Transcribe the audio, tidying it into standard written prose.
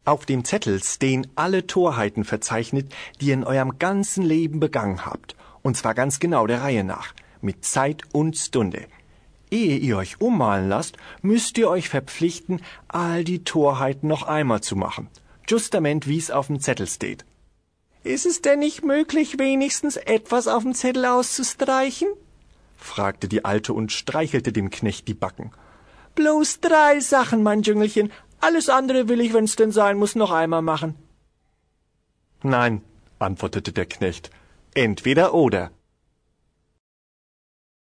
Auf dem Zettel stehen alle Torheiten verzeichnet, die ihr in eurem ganzen Leben begangen habt. Und zwar ganz genau der Reihe nach, mit Zeit und Stunde. Ehe ihr euch ummalen lasst, müsst ihr euch verpflichten, all die Torheiten noch einmal zu machen. Justament wie es auf dem Zettel steht. »Ist es denn nicht möglich, wenigstens etwas auf dem Zettel auszustreichen?« fragte die Alte und streichelte dem Knecht die Backen. »Bloß 3 Sachen, mein Jüngelchen. Alles andere will ich, wenn's denn sein muss, noch einmal machen.« »Nein«, antwortete der Knecht, »entweder oder.«